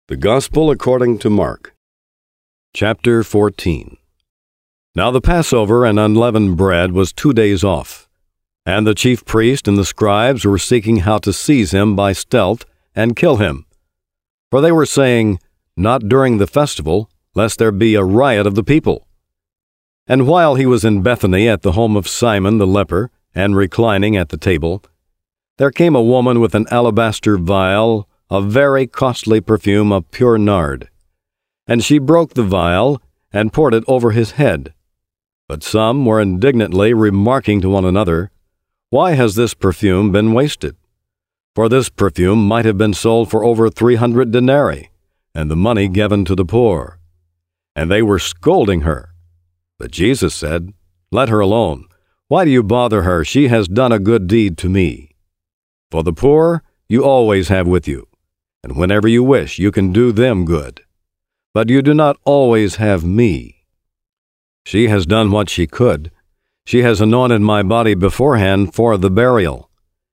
The Gospel according to Mark. Chapter 14. Now the Passover and unleavened bread was 2 days off, and the chief priest and the scribes were seeking how to seize him by stealth and kill him. For they were saying, "Not during the festival, lest there be a riot of the people." And while he was in Bethany at the home of Simon the leper, and reclining at the table, there came a woman with an alabaster vial of very costly perfume of pure nard. And she broke the vial and poured it over his head. But some were indignantly remarking to one another, "Why has this perfume been wasted? For this perfume might have been sold for over 300 denarii, and the money given to the poor." And they were scolding her. But Jesus said, "Let her alone. Why do you bother her? She has done a good deed to me. For the poor you always have with you, and whenever you wish you can do them good. But you do not always have me. She has done what she could. She has anointed my body beforehand for the burial.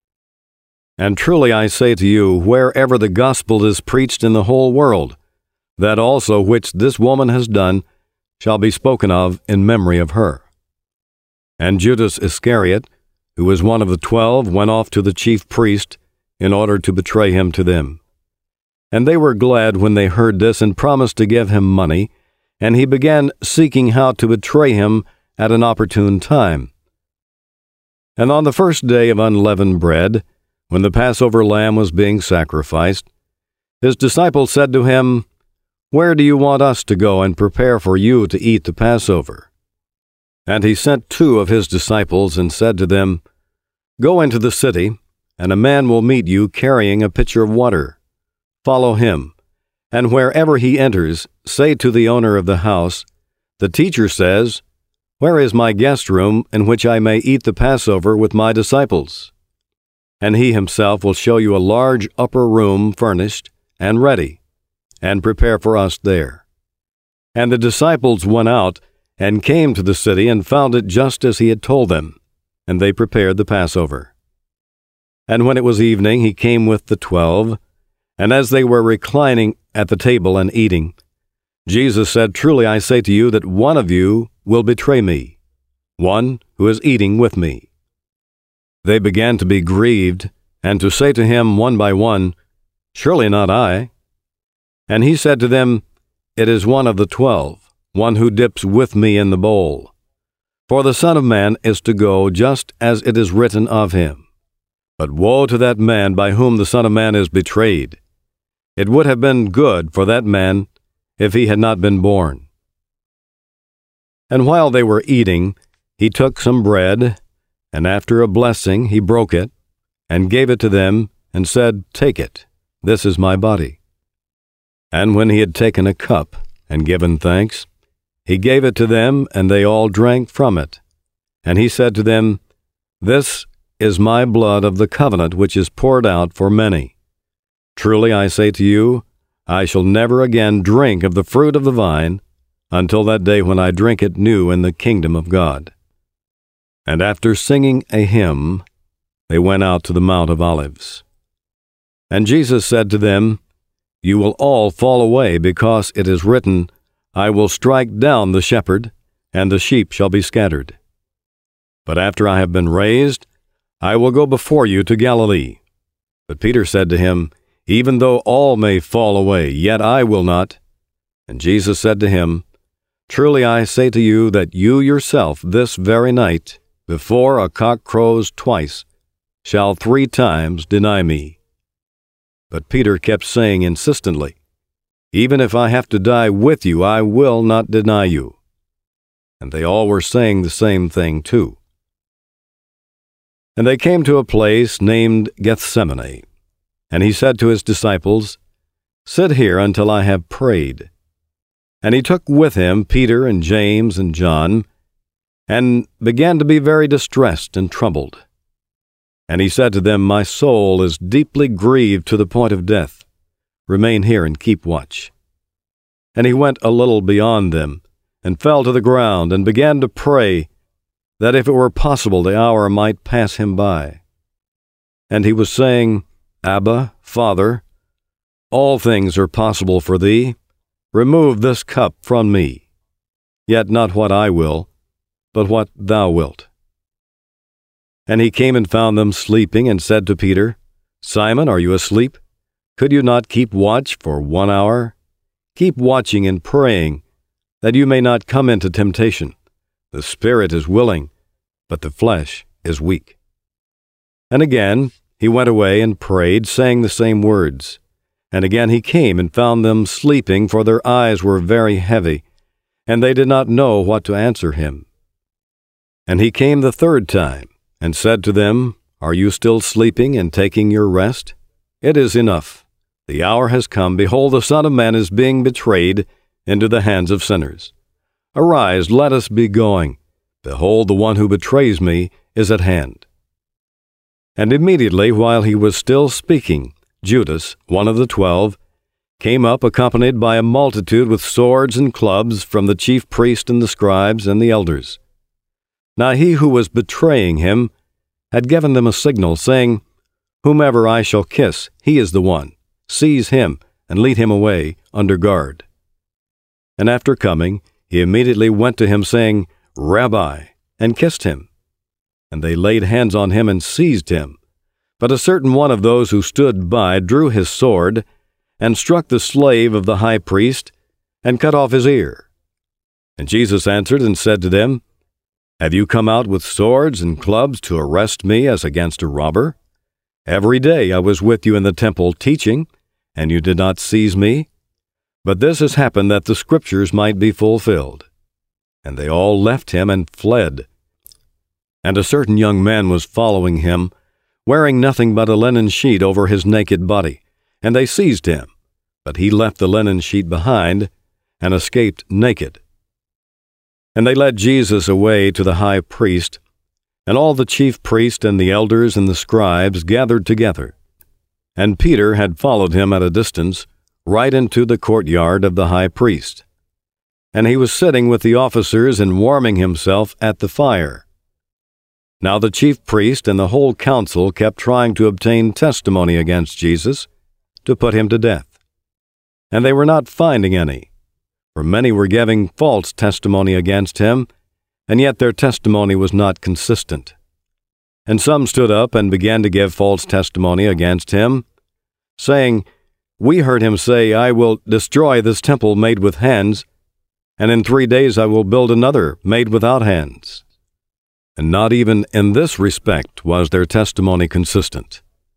And truly I say to you, wherever the gospel is preached in the whole world, that also which this woman has done shall be spoken of in memory of her." And Judas Iscariot, who was one of the 12, went off to the chief priest in order to betray him to them. And they were glad when they heard this and promised to give him money, and he began seeking how to betray him at an opportune time. And on the first day of unleavened bread, when the Passover lamb was being sacrificed, his disciples said to him, "Where do you want us to go and prepare for you to eat the Passover?" And he sent 2 of his disciples and said to them, "Go into the city, and a man will meet you carrying a pitcher of water. Follow him, and wherever he enters, say to the owner of the house, 'The teacher says, where is my guest room in which I may eat the Passover with my disciples?' And he himself will show you a large upper room furnished and ready, and prepare for us there." And the disciples went out and came to the city and found it just as he had told them, and they prepared the Passover. And when it was evening, he came with the 12, and as they were reclining at the table and eating, Jesus said, "Truly I say to you that one of you will betray me, one who is eating with me." They began to be grieved, and to say to him one by one, "Surely not I." And he said to them, "It is one of the 12, one who dips with me in the bowl. For the Son of Man is to go just as it is written of him. But woe to that man by whom the Son of Man is betrayed. It would have been good for that man if he had not been born." And while they were eating, he took some bread, and after a blessing he broke it, and gave it to them, and said, "Take it, this is my body." And when he had taken a cup and given thanks, he gave it to them, and they all drank from it. And he said to them, "This is my blood of the covenant which is poured out for many. Truly I say to you, I shall never again drink of the fruit of the vine until that day when I drink it new in the kingdom of God." And after singing a hymn, they went out to the Mount of Olives. And Jesus said to them, "You will all fall away, because it is written, I will strike down the shepherd, and the sheep shall be scattered. But after I have been raised, I will go before you to Galilee." But Peter said to him, "Even though all may fall away, yet I will not." And Jesus said to him, "Truly I say to you that you yourself this very night, before a cock crows twice, shall 3 times deny me." But Peter kept saying insistently, "Even if I have to die with you, I will not deny you." And they all were saying the same thing too. And they came to a place named Gethsemane, and he said to his disciples, "Sit here until I have prayed." And he took with him Peter and James and John, and began to be very distressed and troubled. And he said to them, "My soul is deeply grieved to the point of death. Remain here and keep watch." And he went a little beyond them, and fell to the ground, and began to pray that if it were possible the hour might pass him by. And he was saying, "Abba, Father, all things are possible for thee. Remove this cup from me. Yet not what I will, but what thou wilt. And he came and found them sleeping, and said to Peter, Simon, are you asleep? Could you not keep watch for 1 hour? Keep watching and praying, that you may not come into temptation. The spirit is willing, but the flesh is weak. And again he went away and prayed, saying the same words. And again he came and found them sleeping, for their eyes were very heavy, and they did not know what to answer him. And he came the third time, and said to them, Are you still sleeping and taking your rest? It is enough. The hour has come. Behold, the Son of Man is being betrayed into the hands of sinners. Arise, let us be going. Behold, the one who betrays me is at hand. And immediately, while he was still speaking, Judas, one of the 12, came up accompanied by a multitude with swords and clubs from the chief priests and the scribes and the elders. Now he who was betraying him had given them a signal, saying, Whomever I shall kiss, he is the one. Seize him and lead him away under guard. And after coming, he immediately went to him, saying, Rabbi, and kissed him. And they laid hands on him and seized him. But a certain one of those who stood by drew his sword, and struck the slave of the high priest, and cut off his ear. And Jesus answered and said to them, Have you come out with swords and clubs to arrest me as against a robber? Every day I was with you in the temple teaching, and you did not seize me. But this has happened that the Scriptures might be fulfilled. And they all left him and fled. And a certain young man was following him, wearing nothing but a linen sheet over his naked body. And they seized him, but he left the linen sheet behind, and escaped naked. And they led Jesus away to the high priest, and all the chief priests and the elders and the scribes gathered together. And Peter had followed him at a distance, right into the courtyard of the high priest. And he was sitting with the officers and warming himself at the fire. Now the chief priest and the whole council kept trying to obtain testimony against Jesus, to put him to death. And they were not finding any, for many were giving false testimony against him, and yet their testimony was not consistent. And some stood up and began to give false testimony against him, saying, We heard him say, I will destroy this temple made with hands, and in 3 days I will build another made without hands. And not even in this respect was their testimony consistent.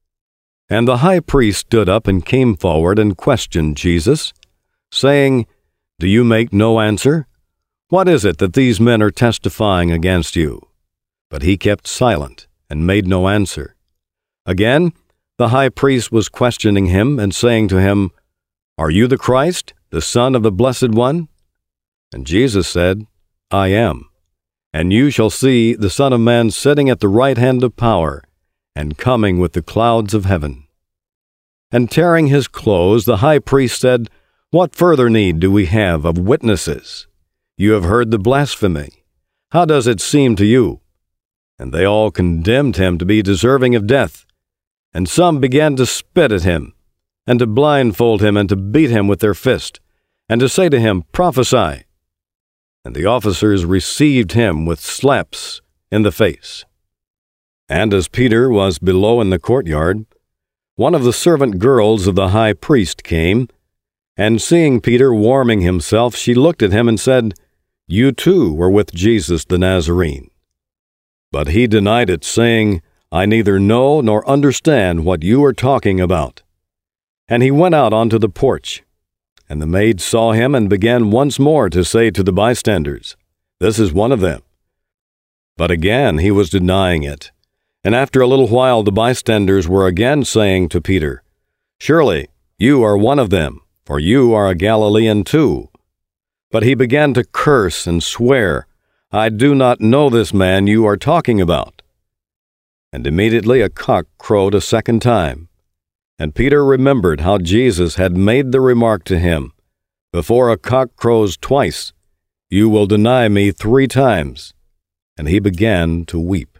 And the high priest stood up and came forward and questioned Jesus, saying, Do you make no answer? What is it that these men are testifying against you? But he kept silent and made no answer. Again, the high priest was questioning him and saying to him, Are you the Christ, the Son of the Blessed One? And Jesus said, I am. And you shall see the Son of Man sitting at the right hand of power, and coming with the clouds of heaven. And tearing his clothes, the high priest said, What further need do we have of witnesses? You have heard the blasphemy. How does it seem to you? And they all condemned him to be deserving of death. And some began to spit at him, and to blindfold him, and to beat him with their fist, and to say to him, Prophesy. And the officers received him with slaps in the face. And as Peter was below in the courtyard, one of the servant girls of the high priest came, and seeing Peter warming himself, she looked at him and said, You too were with Jesus the Nazarene. But he denied it, saying, I neither know nor understand what you are talking about. And he went out onto the porch. And the maid saw him and began once more to say to the bystanders, This is one of them. But again he was denying it. And after a little while the bystanders were again saying to Peter, Surely you are one of them, for you are a Galilean too. But he began to curse and swear, I do not know this man you are talking about. And immediately a cock crowed a second time. And Peter remembered how Jesus had made the remark to him, Before a cock crows twice, you will deny me 3 times. And he began to weep.